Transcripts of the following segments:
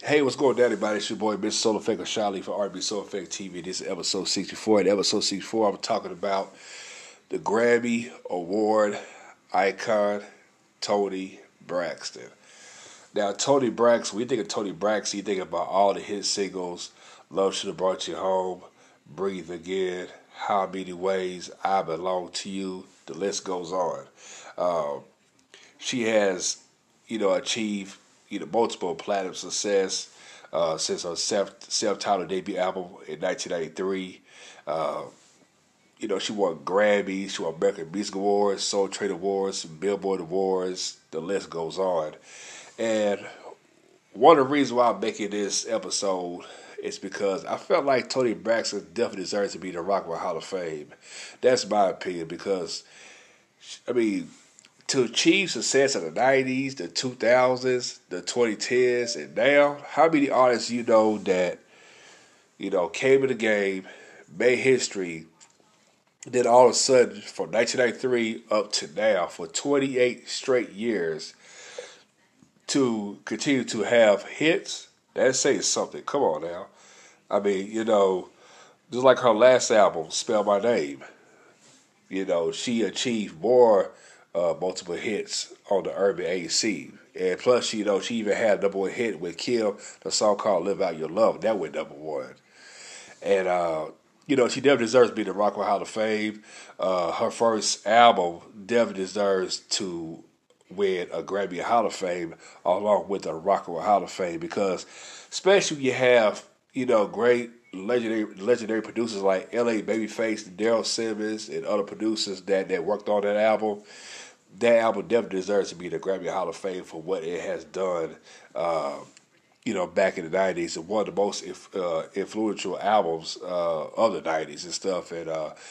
Hey, what's going on, everybody? It's your boy, Mr. Soul Effect of Charlie for RB Soul Effect TV. This is episode 64. In episode 64, I'm talking about the Grammy Award icon, Toni Braxton. Now, Toni Braxton, when you think of Toni Braxton, you think about all the hit singles, Love Should Have Brought You Home, Breathe Again, How Many Ways, I Belong to You, the list goes on. Um, she has, achieved, multiple platinum success since her self-titled debut album in 1993. Uh, she won Grammys, she won American Music Awards, Soul Train Awards, Billboard Awards. The list goes on. And one of the reasons why I'm making this episode is because I felt like Toni Braxton definitely deserves to be in the Rock and Roll Hall of Fame. That's my opinion because, I mean, to achieve success in the 90s, the 2000s, the 2010s, and now, how many artists you know that, came in the game, made history, then all of a sudden, from 1993 up to now, for 28 straight years, to continue to have hits, that says something. Come on now. I mean, just like her last album, Spell My Name, she achieved more multiple hits on the urban AC. And plus, she even had a number one hit with Kim, the song called Live Out Your Love. That went number one. And, she definitely deserves to be in the Rock and Roll Hall of Fame. Her first album definitely deserves to win a Grammy Hall of Fame along with the Rock and Roll Hall of Fame because especially you have, great legendary producers like L.A. Babyface, Daryl Simmons, and other producers that worked on that album. That album definitely deserves to be in the Grammy Hall of Fame for what it has done, back in the 90s. And one of the most influential albums of the 90s and stuff. And,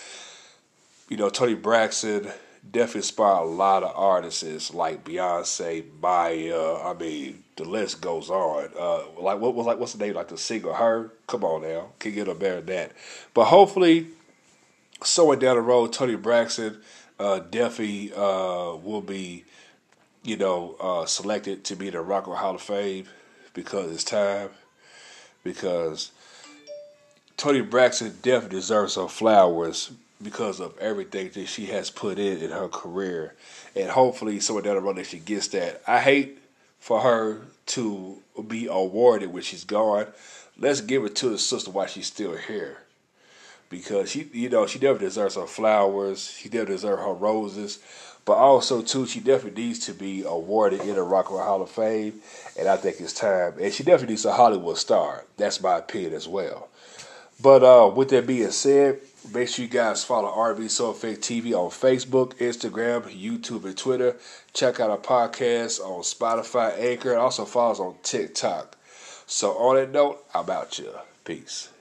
Toni Braxton definitely inspired a lot of artists like Beyonce, Maya. I mean, the list goes on. What's the name? Like the singer, her? Come on now, can get no better than that. But hopefully, somewhere down the road, Toni Braxton definitely will be, selected to be in the Rock and Roll Hall of Fame because it's time. Because Toni Braxton definitely deserves some flowers because of everything that she has put in her career. And hopefully somewhere down the road that she gets that. I hate for her to be awarded when she's gone. Let's give it to the sister while she's still here. Because she definitely deserves her flowers. She definitely deserves her roses. But also, too, she definitely needs to be awarded in the Rock and Roll Hall of Fame. And I think it's time. And she definitely needs a Hollywood star. That's my opinion as well. But with that being said, make sure you guys follow RB Soul Effect TV on Facebook, Instagram, YouTube, and Twitter. Check out our podcast on Spotify, Anchor, and also follow us on TikTok. So on that note, I'm out, you. Peace.